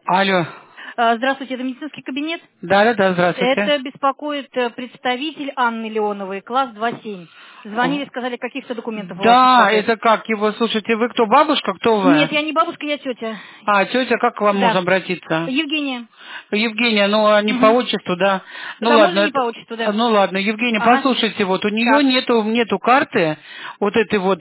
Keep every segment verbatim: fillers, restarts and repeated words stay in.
Алло. А, Здравствуйте, это медицинский кабинет? Да, да, да, здравствуйте. Это беспокоит э, представитель Анны Леоновой, класс два семь. Звонили, сказали, каких-то документов у вас не Да, хватает. это как его, слушайте, вы кто, бабушка, кто Нет, вы? я не бабушка, я тетя. А, тетя, как к вам можно Да. обратиться? Евгения. Евгения, ну, а не по Угу. отчеству, да? Ну, Да, можно ладно, не по это- отчеству, да. ну, ладно, Евгения, Ага. послушайте, вот у нее Так. нету, нету карты, вот этой вот,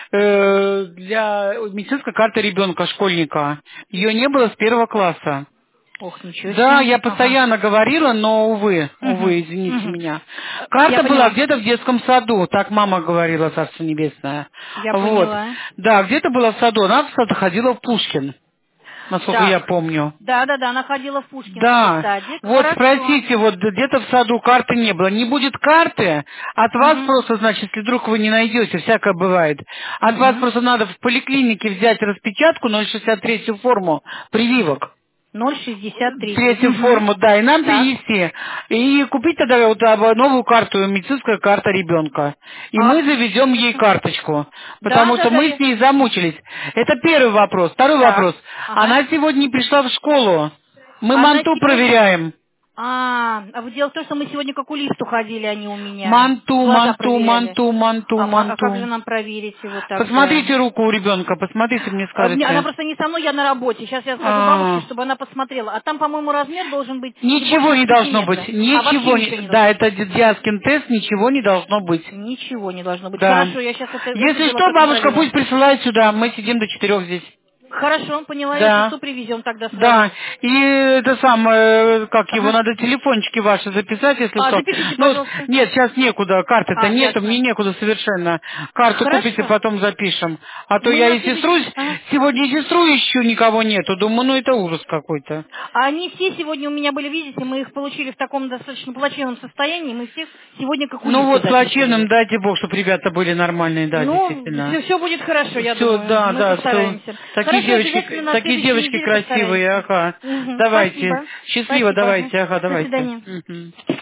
э, для медицинской карты ребенка, школьника. Ее не было с первого класса. Ох, ничего Да, себе. я Ага. постоянно говорила, но, увы, Угу. увы, извините Угу. меня. Я Карта была поняла. где-то в детском саду, так мама говорила, Царство Небесное. Я Вот. поняла. Да, где-то была в саду, она в сад ходила в Пушкин, насколько я Так. помню. Да, да, да, она ходила в Пушкинский Да, садик. вот Хорошо. спросите, вот где-то в саду карты не было. Не будет карты, от вас Угу. просто, значит, если вдруг вы не найдете, всякое бывает, от вас Угу. просто надо в поликлинике взять распечатку ноль шестьдесят третью форму прививок. ноль шестьдесят три. Третью Угу. форму, да, и нам Так. принести. И купить тогда вот а, новую карту, медицинская карта ребенка. И мы Отлично, заведем ей хорошо. карточку, Да, потому да, что да, мы я... с ней замучились. Это первый вопрос. Второй Так, вопрос. ага. Она сегодня не пришла в школу. Мы Она манту сегодня... проверяем. А, а вот дело в том, что мы сегодня к окулисту ходили, они у меня. Манту, Глаза манту, проверяли. манту, манту, Ага, а как же манту. нам проверить его тогда? Посмотрите руку у ребенка, посмотрите, мне А, мне- Она скажете. просто не со мной, я на работе. Сейчас я скажу бабушке, А, чтобы она посмотрела. А там, по-моему, размер должен быть не Ничего больше не должно быть, сантиметра. А вообще ничего не... ничего не Да, должно быть. это Диаскин тест, ничего не должно быть. Ничего не должно быть. Да. Хорошо, я сейчас это, это Если дело что, бабушка проконтролирую. пусть присылает сюда. Мы сидим до четырех здесь. Хорошо, поняла. Если Да. что, привезем тогда сразу. Да. И это самое, как его, Ага. надо телефончики ваши записать, если А, что. запишите, Ну, пожалуйста. нет, сейчас некуда, карты-то А, нету, мне ясно. некуда совершенно. Карту купите, Хорошо. потом запишем. А то Мы я на и сестру, следующий... Ага. сегодня и сестру ищу, никого нету. Думаю, ну это ужас какой-то. А они все сегодня у меня были, видите, мы их получили в таком достаточно плачевном состоянии, мы всех сегодня к Ну окулисту вот, с плачевным, записывали. дайте Бог, чтобы ребята были нормальные, да, Ну, действительно. все, все будет хорошо, я Все, думаю. да, Мы да, все. постараемся. Такие Хорошо, обязательно девочки, на такие следующей девочки неделе красивые, постараемся. ага. Мгм. Давайте. Спасибо. Счастливо, Спасибо. Ага. давайте, ага, До давайте. свидания. Мгм.